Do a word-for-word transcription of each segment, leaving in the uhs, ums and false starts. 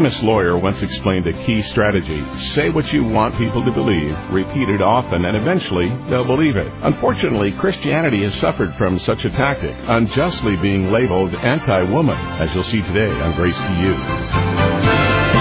famous lawyer once explained a key strategy. Say what you want people to believe, repeat it often, and eventually they'll believe it. Unfortunately, Christianity has suffered from such a tactic, unjustly being labeled anti-woman, as you'll see today on Grace to You.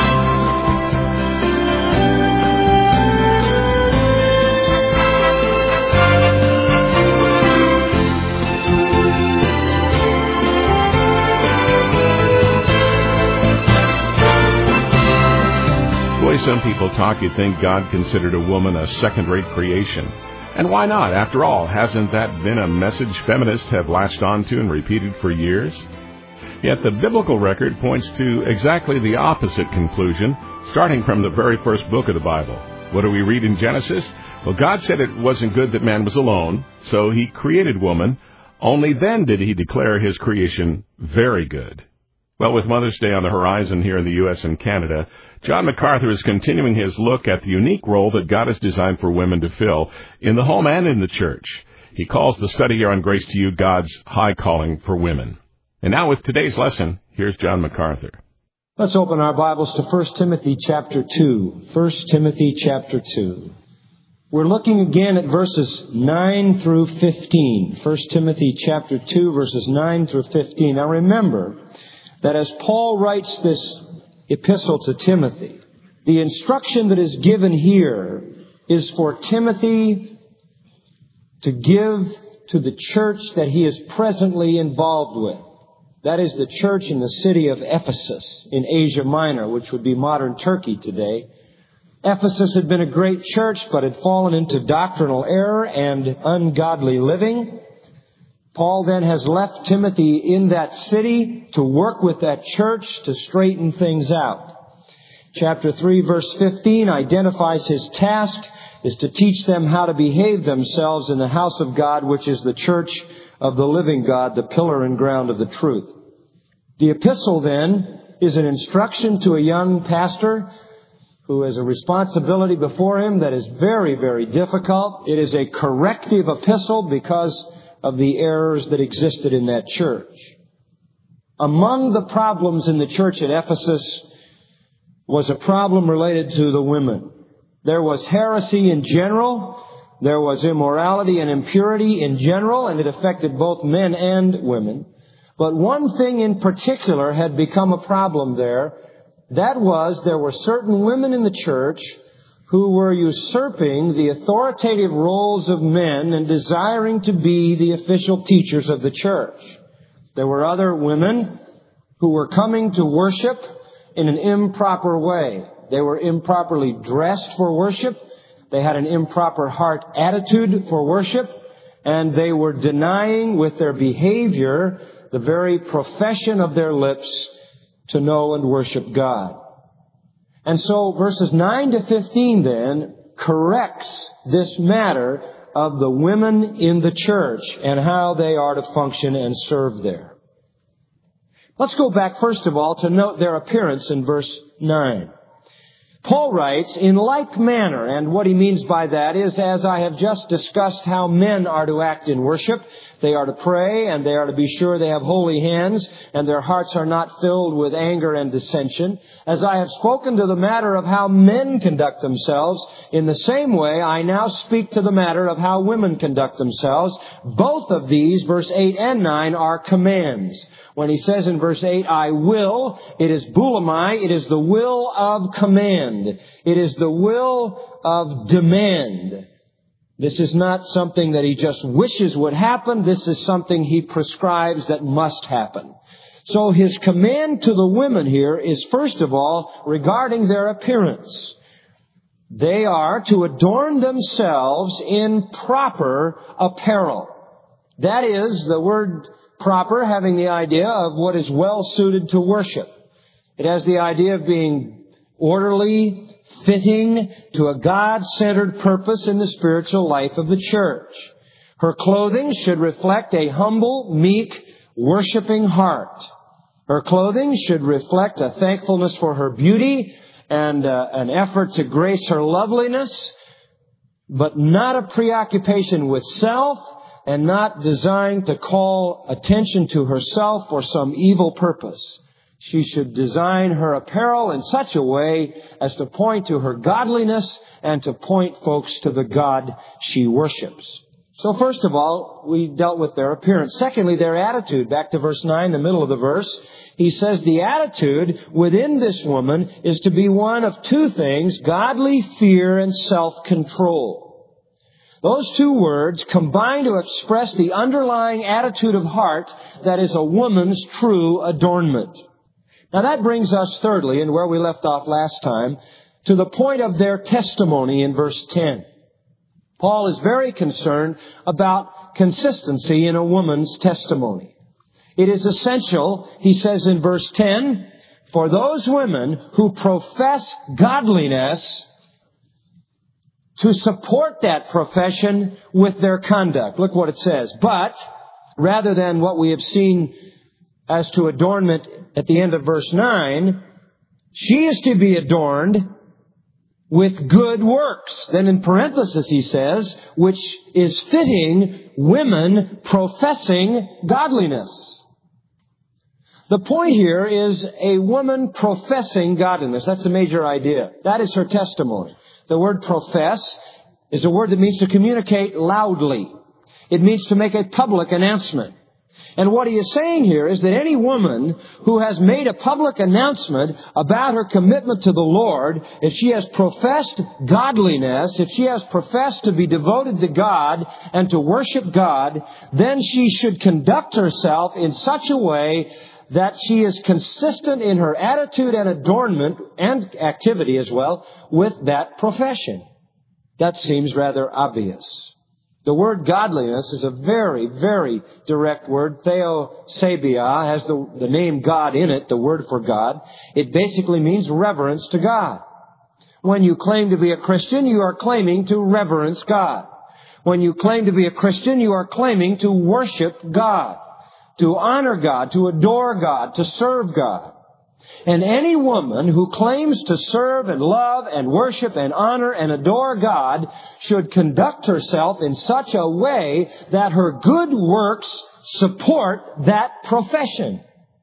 Some people talk, you'd think God considered a woman a second-rate creation. And why not? After all, hasn't that been a message feminists have latched onto and repeated for years? Yet the biblical record points to exactly the opposite conclusion, starting from the very first book of the Bible. What do we read in Genesis? Well, God said it wasn't good that man was alone, so he created woman. Only then did he declare his creation very good. Well, with Mother's Day on the horizon here in the U S and Canada, John MacArthur is continuing his look at the unique role that God has designed for women to fill in the home and in the church. He calls the study here on Grace to You God's high calling for women. And now with today's lesson, here's John MacArthur. Let's open our Bibles to First Timothy chapter two. First Timothy chapter two. We're looking again at verses nine through fifteen. First Timothy chapter two, verses nine through fifteen. Now remember that as Paul writes this epistle to Timothy, the instruction that is given here is for Timothy to give to the church that he is presently involved with. That is the church in the city of Ephesus in Asia Minor, which would be modern Turkey today. Ephesus had been a great church, but had fallen into doctrinal error and ungodly living. Paul then has left Timothy in that city to work with that church to straighten things out. Chapter three, verse fifteen identifies his task is to teach them how to behave themselves in the house of God, which is the church of the living God, the pillar and ground of the truth. The epistle then is an instruction to a young pastor who has a responsibility before him that is very, very difficult. It is a corrective epistle because of the errors that existed in that church. Among the problems in the church at Ephesus was a problem related to the women. There was heresy in general, there was immorality and impurity in general, and it affected both men and women. But one thing in particular had become a problem there. That was, there were certain women in the church who were usurping the authoritative roles of men and desiring to be the official teachers of the church. There were other women who were coming to worship in an improper way. They were improperly dressed for worship. They had an improper heart attitude for worship. And they were denying with their behavior the very profession of their lips to know and worship God. And so verses nine to fifteen then corrects this matter of the women in the church and how they are to function and serve there. Let's go back first of all to note their appearance in verse nine. Paul writes, in like manner, and what he means by that is, as I have just discussed how men are to act in worship, they are to pray, and they are to be sure they have holy hands, and their hearts are not filled with anger and dissension. As I have spoken to the matter of how men conduct themselves, in the same way I now speak to the matter of how women conduct themselves. Both of these, verse eight and nine, are commands. When he says in verse eight, I will, it is boulamai, it is the will of command. It is the will of demand. This is not something that he just wishes would happen. This is something he prescribes that must happen. So his command to the women here is, first of all, regarding their appearance. They are to adorn themselves in proper apparel. That is, the word proper having the idea of what is well suited to worship. It has the idea of being orderly, fitting to a God-centered purpose in the spiritual life of the church. Her clothing should reflect a humble, meek, worshiping heart. Her clothing should reflect a thankfulness for her beauty and uh, an effort to grace her loveliness, but not a preoccupation with self and not designed to call attention to herself for some evil purpose. She should design her apparel in such a way as to point to her godliness and to point folks to the God she worships. So first of all, we dealt with their appearance. Secondly, their attitude. Back to verse nine, the middle of the verse. He says the attitude within this woman is to be one of two things: godly fear and self-control. Those two words combine to express the underlying attitude of heart that is a woman's true adornment. Now that brings us thirdly, and where we left off last time, to the point of their testimony in verse ten. Paul is very concerned about consistency in a woman's testimony. It is essential, he says in verse ten, for those women who profess godliness to support that profession with their conduct. Look what it says. But, rather than what we have seen as to adornment at the end of verse nine, she is to be adorned with good works. Then in parenthesis he says, which is fitting women professing godliness. The point here is a woman professing godliness. That's a major idea. That is her testimony. The word profess is a word that means to communicate loudly. It means to make a public announcement. And what he is saying here is that any woman who has made a public announcement about her commitment to the Lord, if she has professed godliness, if she has professed to be devoted to God and to worship God, then she should conduct herself in such a way that she is consistent in her attitude and adornment and activity as well with that profession. That seems rather obvious. The word godliness is a very, very direct word. Theosebia has the, the name God in it, the word for God. It basically means reverence to God. When you claim to be a Christian, you are claiming to reverence God. When you claim to be a Christian, you are claiming to worship God, to honor God, to adore God, to serve God. And any woman who claims to serve and love and worship and honor and adore God should conduct herself in such a way that her good works support that profession.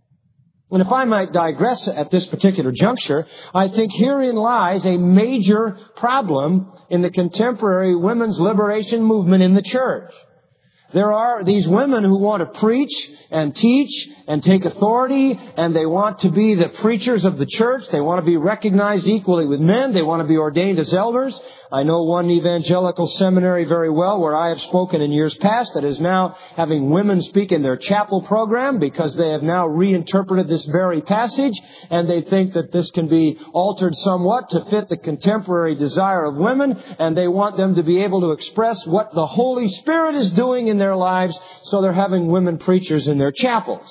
And if I might digress at this particular juncture, I think herein lies a major problem in the contemporary women's liberation movement in the church. There are these women who want to preach and teach and take authority, and they want to be the preachers of the church. They want to be recognized equally with men. They want to be ordained as elders. I know one evangelical seminary very well where I have spoken in years past that is now having women speak in their chapel program because they have now reinterpreted this very passage, and they think that this can be altered somewhat to fit the contemporary desire of women, and they want them to be able to express what the Holy Spirit is doing in their lives, so they're having women preachers in their chapels.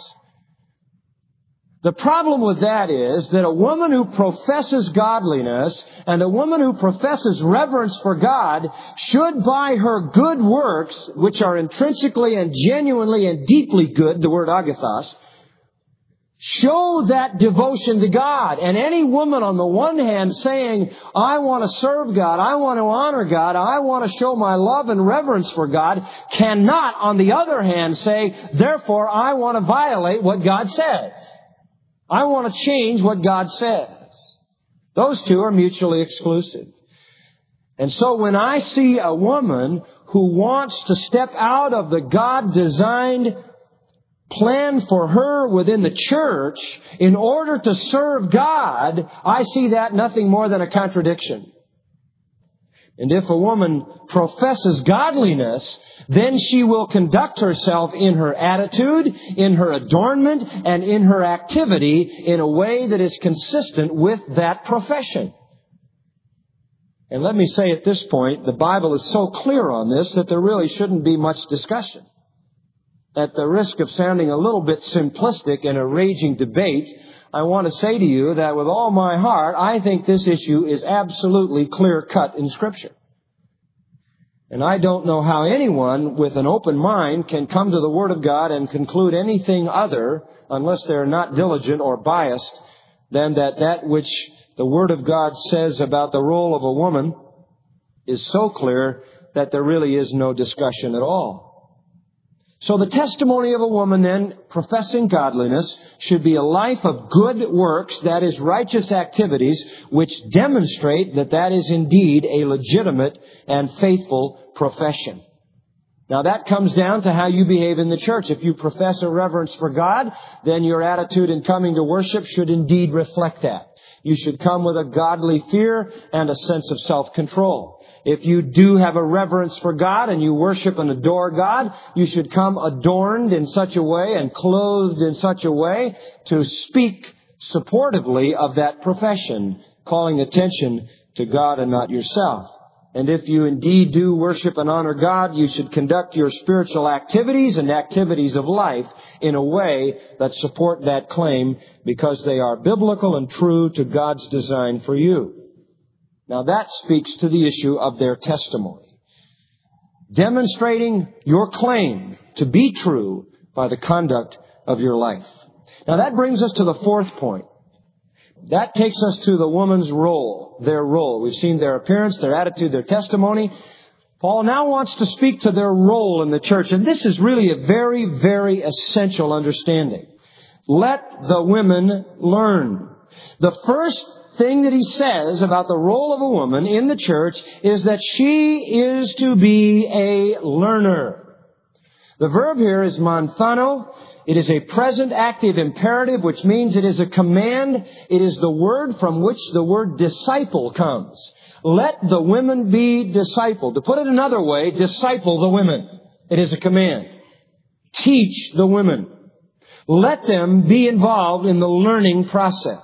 The problem with that is that a woman who professes godliness and a woman who professes reverence for God should, by her good works, which are intrinsically and genuinely and deeply good, the word agathos, show that devotion to God. And any woman on the one hand saying, I want to serve God, I want to honor God, I want to show my love and reverence for God, cannot on the other hand say, therefore I want to violate what God says. I want to change what God says. Those two are mutually exclusive. And so when I see a woman who wants to step out of the God-designed plan for her within the church in order to serve God, I see that nothing more than a contradiction. And if a woman professes godliness, then she will conduct herself in her attitude, in her adornment, and in her activity in a way that is consistent with that profession. And let me say at this point, the Bible is so clear on this that there really shouldn't be much discussion. At the risk of sounding a little bit simplistic in a raging debate, I want to say to you that with all my heart, I think this issue is absolutely clear-cut in Scripture. And I don't know how anyone with an open mind can come to the Word of God and conclude anything other, unless they're not diligent or biased, than that that which the Word of God says about the role of a woman is so clear that there really is no discussion at all. So the testimony of a woman then professing godliness should be a life of good works, that is, righteous activities, which demonstrate that that is indeed a legitimate and faithful profession. Now that comes down to how you behave in the church. If you profess a reverence for God, then your attitude in coming to worship should indeed reflect that. You should come with a godly fear and a sense of self-control. If you do have a reverence for God and you worship and adore God, you should come adorned in such a way and clothed in such a way to speak supportively of that profession, calling attention to God and not yourself. And if you indeed do worship and honor God, you should conduct your spiritual activities and activities of life in a way that support that claim, because they are biblical and true to God's design for you. Now that speaks to the issue of their testimony. Demonstrating your claim to be true by the conduct of your life. Now that brings us to the fourth point. That takes us to the woman's role, their role. We've seen their appearance, their attitude, their testimony. Paul now wants to speak to their role in the church. And this is really a very, very essential understanding. Let the women learn. The first thing that he says about the role of a woman in the church is that she is to be a learner. The verb here is manthano. It is a present active imperative, which means it is a command. It is the word from which the word disciple comes. Let the women be discipled. To put it another way, disciple the women. It is a command. Teach the women. Let them be involved in the learning process.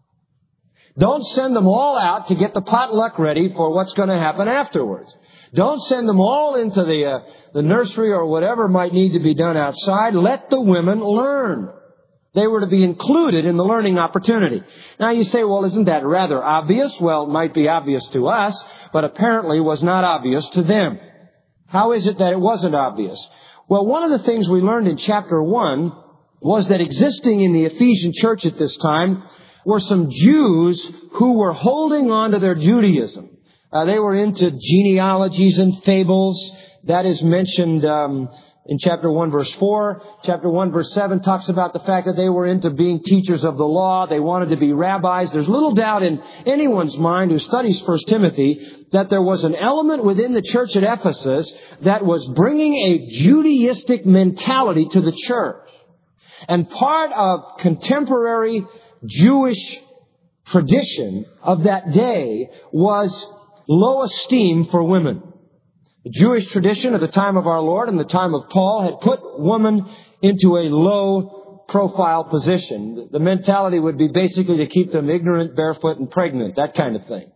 Don't send them all out to get the potluck ready for what's going to happen afterwards. Don't send them all into the uh, the nursery or whatever might need to be done outside. Let the women learn. They were to be included in the learning opportunity. Now you say, well, isn't that rather obvious? Well, it might be obvious to us, but apparently was not obvious to them. How is it that it wasn't obvious? Well, one of the things we learned in chapter one was that existing in the Ephesian church at this time were some Jews who were holding on to their Judaism. Uh, they were into genealogies and fables. That is mentioned um, in chapter one, verse four. Chapter one, verse seven talks about the fact that they were into being teachers of the law. They wanted to be rabbis. There's little doubt in anyone's mind who studies First Timothy that there was an element within the church at Ephesus that was bringing a Judaistic mentality to the church. And part of contemporary Jewish tradition of that day was low esteem for women. The Jewish tradition of the time of our Lord and the time of Paul had put woman into a low profile position. The mentality would be basically to keep them ignorant, barefoot, and pregnant, that kind of thing.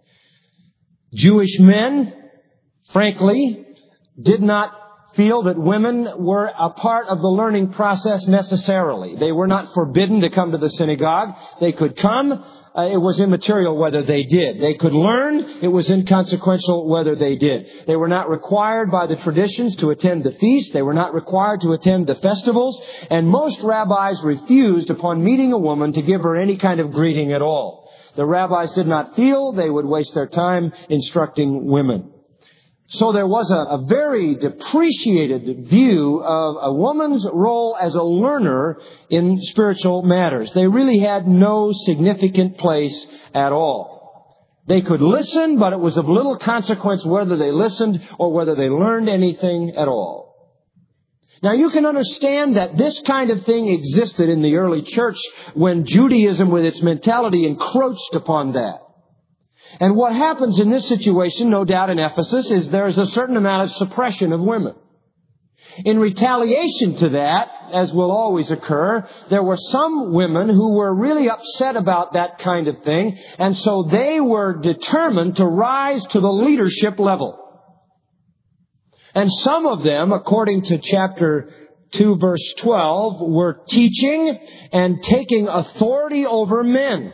Jewish men, frankly, did not feel that women were a part of the learning process necessarily. They were not forbidden to come to the synagogue. They could come. Uh, it was immaterial whether they did. They could learn. It was inconsequential whether they did. They were not required by the traditions to attend the feast. They were not required to attend the festivals. And most rabbis refused, upon meeting a woman, to give her any kind of greeting at all. The rabbis did not feel they would waste their time instructing women. So there was a, a very depreciated view of a woman's role as a learner in spiritual matters. They really had no significant place at all. They could listen, but it was of little consequence whether they listened or whether they learned anything at all. Now you can understand that this kind of thing existed in the early church when Judaism with its mentality encroached upon that. And what happens in this situation, no doubt in Ephesus, is there's a certain amount of suppression of women. In retaliation to that, as will always occur, there were some women who were really upset about that kind of thing, and so they were determined to rise to the leadership level. And some of them, according to chapter two, verse twelve, were teaching and taking authority over men.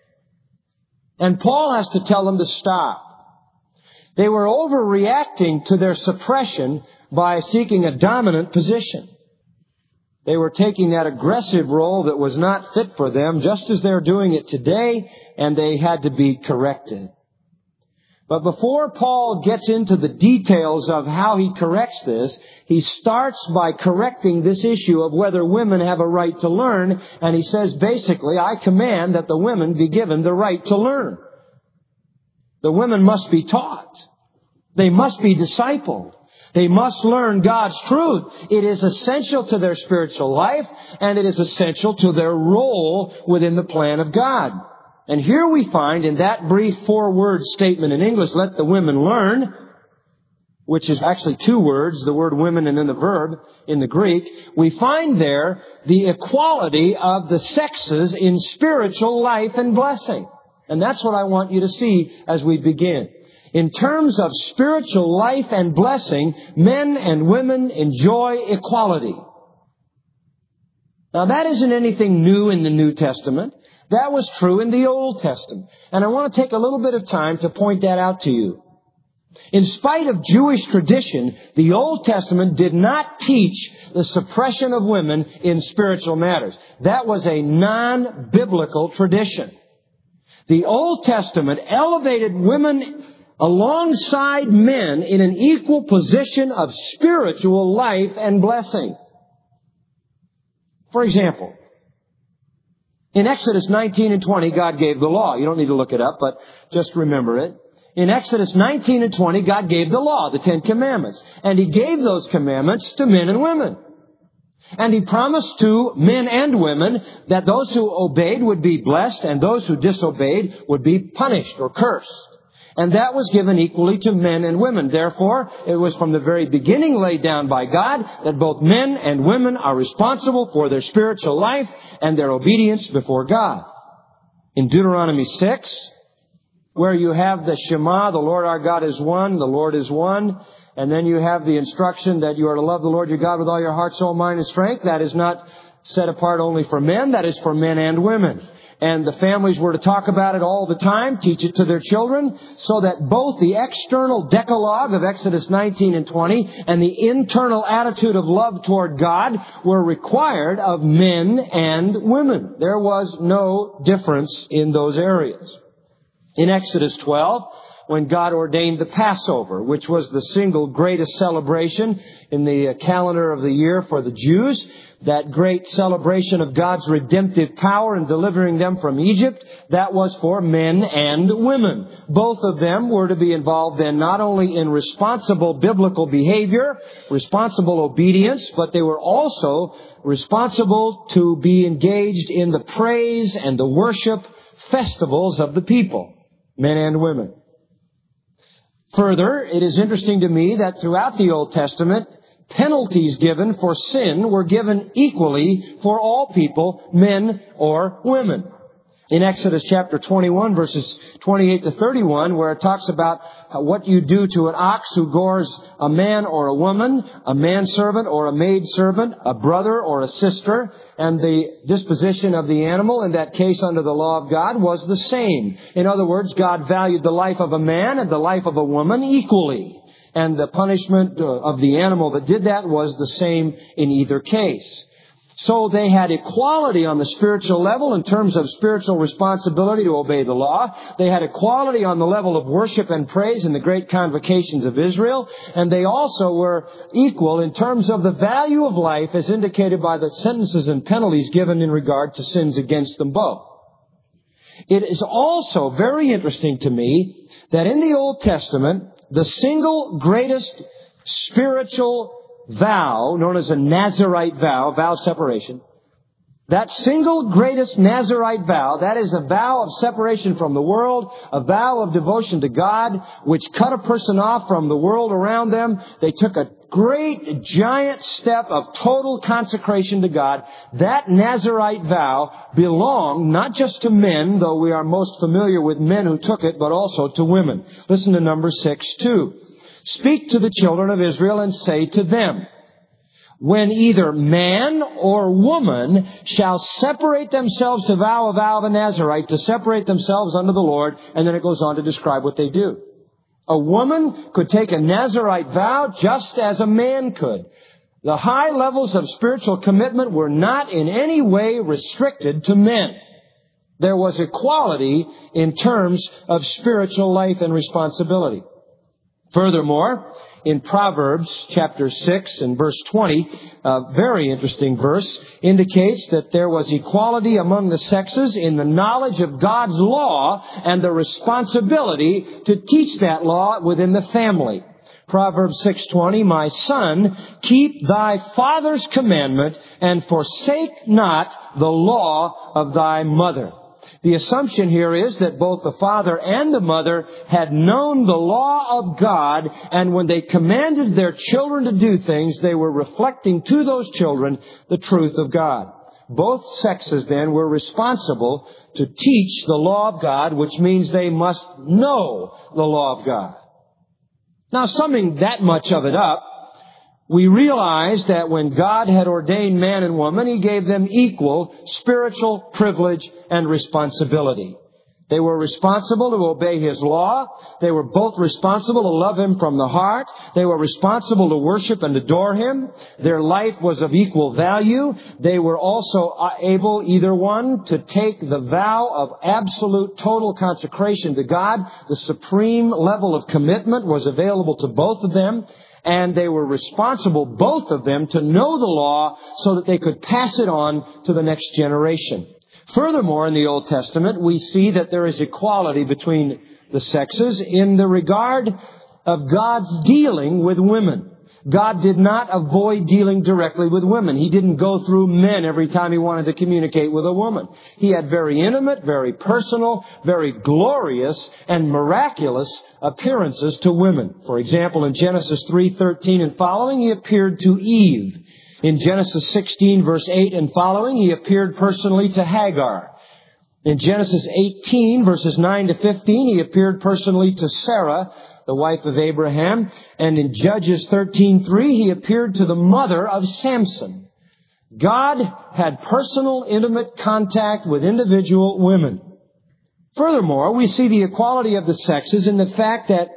And Paul has to tell them to stop. They were overreacting to their suppression by seeking a dominant position. They were taking that aggressive role that was not fit for them, just as they're doing it today, and they had to be corrected. But before Paul gets into the details of how he corrects this, he starts by correcting this issue of whether women have a right to learn. And he says, basically, I command that the women be given the right to learn. The women must be taught. They must be discipled. They must learn God's truth. It is essential to their spiritual life, and it is essential to their role within the plan of God. And here we find in that brief four-word statement in English, let the women learn, which is actually two words, the word women and then the verb in the Greek, we find there the equality of the sexes in spiritual life and blessing. And that's what I want you to see as we begin. In terms of spiritual life and blessing, men and women enjoy equality. Now that isn't anything new in the New Testament. That was true in the Old Testament. And I want to take a little bit of time to point that out to you. In spite of Jewish tradition, the Old Testament did not teach the suppression of women in spiritual matters. That was a non-biblical tradition. The Old Testament elevated women alongside men in an equal position of spiritual life and blessing. For example, in Exodus nineteen and twenty, God gave the law. You don't need to look it up, but just remember it. In Exodus nineteen and twenty, God gave the law, the Ten Commandments. And He gave those commandments to men and women. And He promised to men and women that those who obeyed would be blessed and those who disobeyed would be punished or cursed. And that was given equally to men and women. Therefore, it was from the very beginning laid down by God that both men and women are responsible for their spiritual life and their obedience before God. In Deuteronomy six, where you have the Shema, the Lord our God is one, the Lord is one, and then you have the instruction that you are to love the Lord your God with all your heart, soul, mind, and strength. That is not set apart only for men, that is for men and women. And the families were to talk about it all the time, teach it to their children, so that both the external decalogue of Exodus nineteen and twenty and the internal attitude of love toward God were required of men and women. There was no difference in those areas. In Exodus twelve, when God ordained the Passover, which was the single greatest celebration in the calendar of the year for the Jews, that great celebration of God's redemptive power in delivering them from Egypt, that was for men and women. Both of them were to be involved then not only in responsible biblical behavior, responsible obedience, but they were also responsible to be engaged in the praise and the worship festivals of the people, men and women. Further, it is interesting to me that throughout the Old Testament, penalties given for sin were given equally for all people, men or women. In Exodus chapter twenty-one, verses twenty-eight to thirty-one, where it talks about what you do to an ox who gores a man or a woman, a manservant or a maidservant, a brother or a sister, and the disposition of the animal in that case under the law of God was the same. In other words, God valued the life of a man and the life of a woman equally. And the punishment of the animal that did that was the same in either case. So they had equality on the spiritual level in terms of spiritual responsibility to obey the law. They had equality on the level of worship and praise in the great convocations of Israel. And they also were equal in terms of the value of life as indicated by the sentences and penalties given in regard to sins against them both. It is also very interesting to me that in the Old Testament, the single greatest spiritual vow, known as a Nazirite vow, vow of separation, that single greatest Nazirite vow, that is a vow of separation from the world, a vow of devotion to God, which cut a person off from the world around them. They took a great, giant step of total consecration to God. That Nazirite vow belonged not just to men, though we are most familiar with men who took it, but also to women. Listen to number six, two. Speak to the children of Israel and say to them, when either man or woman shall separate themselves to vow a vow of a Nazirite, to separate themselves unto the Lord, and then it goes on to describe what they do. A woman could take a Nazirite vow just as a man could. The high levels of spiritual commitment were not in any way restricted to men. There was equality in terms of spiritual life and responsibility. Furthermore, in Proverbs chapter six and verse twenty, a very interesting verse, indicates that there was equality among the sexes in the knowledge of God's law and the responsibility to teach that law within the family. Proverbs six twenty, "My son, keep thy father's commandment and forsake not the law of thy mother." The assumption here is that both the father and the mother had known the law of God, and when they commanded their children to do things, they were reflecting to those children the truth of God. Both sexes then were responsible to teach the law of God, which means they must know the law of God. Now, summing that much of it up, we realize that when God had ordained man and woman, He gave them equal spiritual privilege and responsibility. They were responsible to obey His law. They were both responsible to love Him from the heart. They were responsible to worship and adore Him. Their life was of equal value. They were also able, either one, to take the vow of absolute total consecration to God. The supreme level of commitment was available to both of them. And they were responsible, both of them, to know the law so that they could pass it on to the next generation. Furthermore, in the Old Testament, we see that there is equality between the sexes in the regard of God's dealing with women. God did not avoid dealing directly with women. He didn't go through men every time He wanted to communicate with a woman. He had very intimate, very personal, very glorious, and miraculous appearances to women. For example, in Genesis three thirteen and following, He appeared to Eve. In Genesis sixteen, verse eight and following, He appeared personally to Hagar. In Genesis eighteen, verses nine to fifteen, He appeared personally to Sarah, the wife of Abraham. And in Judges thirteen three, He appeared to the mother of Samson. God had personal, intimate contact with individual women. Furthermore, we see the equality of the sexes in the fact that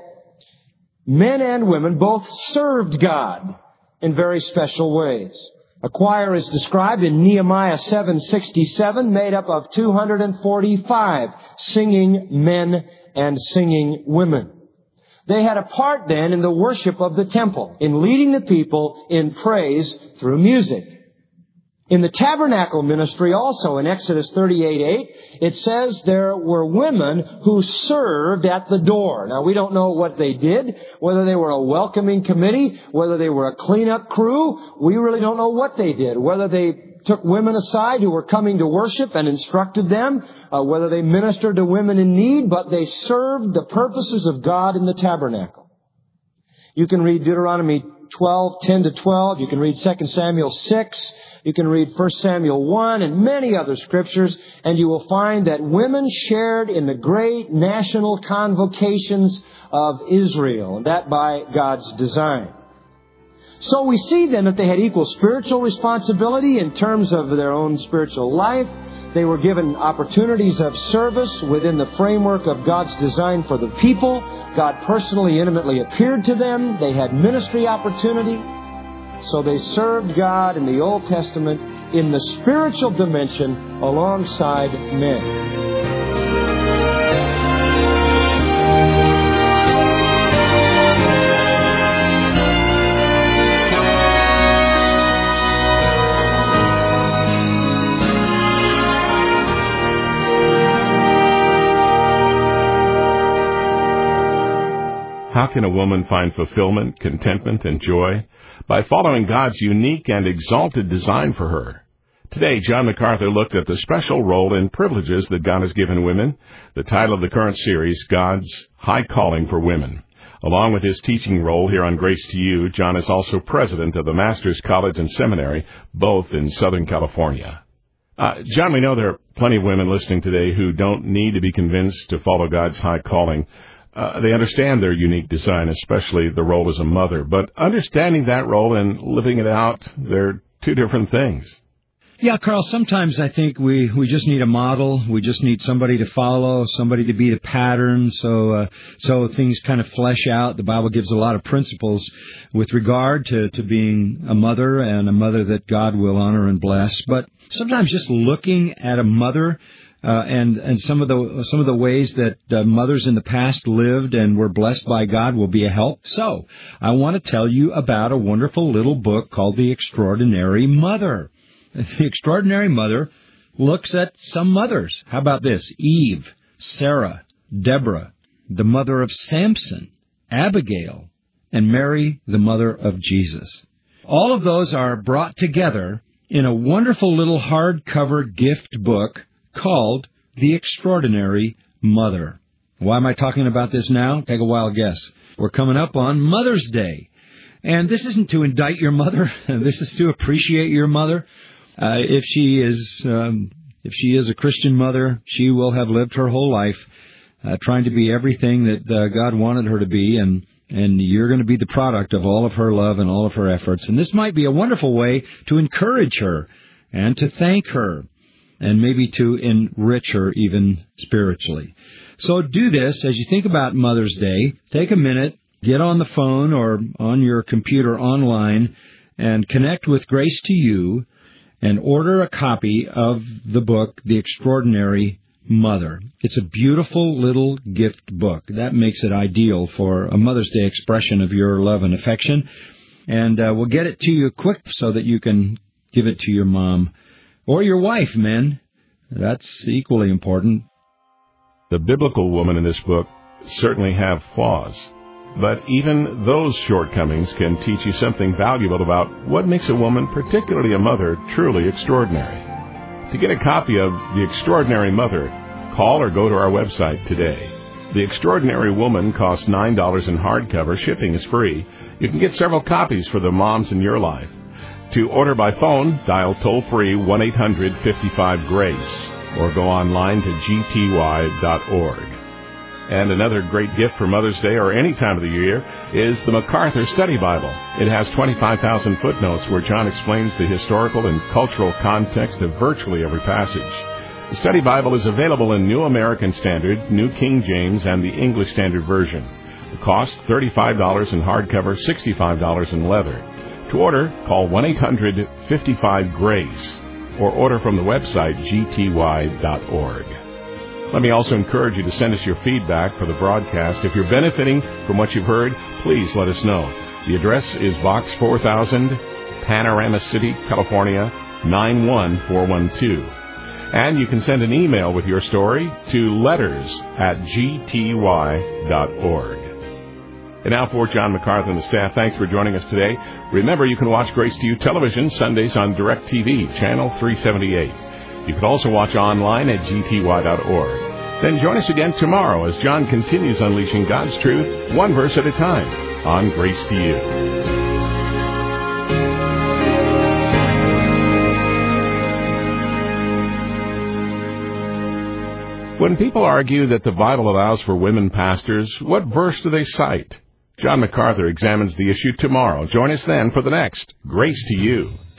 men and women both served God in very special ways. A choir is described in Nehemiah seven sixty-seven, made up of two hundred forty-five singing men and singing women. They had a part then in the worship of the temple, in leading the people in praise through music. In the tabernacle ministry also, in Exodus thirty-eight eight, it says there were women who served at the door. Now, we don't know what they did, whether they were a welcoming committee, whether they were a cleanup crew. We really don't know what they did, whether they took women aside who were coming to worship and instructed them, uh, whether they ministered to women in need, but they served the purposes of God in the tabernacle. You can read Deuteronomy twelve ten to twelve. You can read Second Samuel six. You can read First Samuel one and many other scriptures, and you will find that women shared in the great national convocations of Israel, and that by God's design. So we see then that they had equal spiritual responsibility in terms of their own spiritual life. They were given opportunities of service within the framework of God's design for the people. God personally, intimately appeared to them. They had ministry opportunity. So they served God in the Old Testament in the spiritual dimension alongside men. How can a woman find fulfillment, contentment, and joy? By following God's unique and exalted design for her. Today, John MacArthur looked at the special role and privileges that God has given women. The title of the current series, God's High Calling for Women. Along with his teaching role here on Grace to You, John is also president of the Master's College and Seminary, both in Southern California. Uh, John, we know there are plenty of women listening today who don't need to be convinced to follow God's high calling. Uh, they understand their unique design, especially the role as a mother. But understanding that role and living it out, they're two different things. Yeah, Carl, sometimes I think we, we just need a model. We just need somebody to follow, somebody to be the pattern, so uh, so things kind of flesh out. The Bible gives a lot of principles with regard to, to being a mother, and a mother that God will honor and bless. But sometimes just looking at a mother uh, and and some of the some of the ways that uh, mothers in the past lived and were blessed by God will be a help. So I want to tell you about a wonderful little book called The Extraordinary Mother. The Extraordinary Mother looks at some mothers. How about this? Eve, Sarah, Deborah, the mother of Samson, Abigail, and Mary, the mother of Jesus. All of those are brought together in a wonderful little hardcover gift book called The Extraordinary Mother. Why am I talking about this now? Take a wild guess. We're coming up on Mother's Day. And this isn't to indict your mother. This is to appreciate your mother. Uh, if she is um, if she is a Christian mother, she will have lived her whole life uh, trying to be everything that uh, God wanted her to be, and and you're going to be the product of all of her love and all of her efforts. And this might be a wonderful way to encourage her and to thank her and maybe to enrich her even spiritually. So do this as you think about Mother's Day. Take a minute, get on the phone or on your computer online and connect with Grace to You and order a copy of the book, The Extraordinary Mother. It's a beautiful little gift book. That makes it ideal for a Mother's Day expression of your love and affection. And uh, we'll get it to you quick so that you can give it to your mom or your wife, men. That's equally important. The biblical women in this book certainly have flaws, but even those shortcomings can teach you something valuable about what makes a woman, particularly a mother, truly extraordinary. To get a copy of The Extraordinary Mother, call or go to our website today. The Extraordinary Woman costs nine dollars in hardcover. Shipping is free. You can get several copies for the moms in your life. To order by phone, dial toll-free one eight hundred fifty-five GRACE or go online to g t y dot org. And another great gift for Mother's Day or any time of the year is the MacArthur Study Bible. It has twenty-five thousand footnotes where John explains the historical and cultural context of virtually every passage. The Study Bible is available in New American Standard, New King James, and the English Standard Version. The cost, thirty-five dollars in hardcover, sixty-five dollars in leather. To order, call one eight hundred fifty-five GRACE or order from the website g t y dot org. Let me also encourage you to send us your feedback for the broadcast. If you're benefiting from what you've heard, please let us know. The address is Box four thousand, Panorama City, California, nine one four one two. And you can send an email with your story to letters at g t y dot org. And now for John MacArthur and the staff, thanks for joining us today. Remember, you can watch Grace to You television Sundays on DirecTV, channel three seventy-eight. You can also watch online at g t y dot org. Then join us again tomorrow as John continues unleashing God's truth, one verse at a time, on Grace to You. When people argue that the Bible allows for women pastors, what verse do they cite? John MacArthur examines the issue tomorrow. Join us then for the next Grace to You.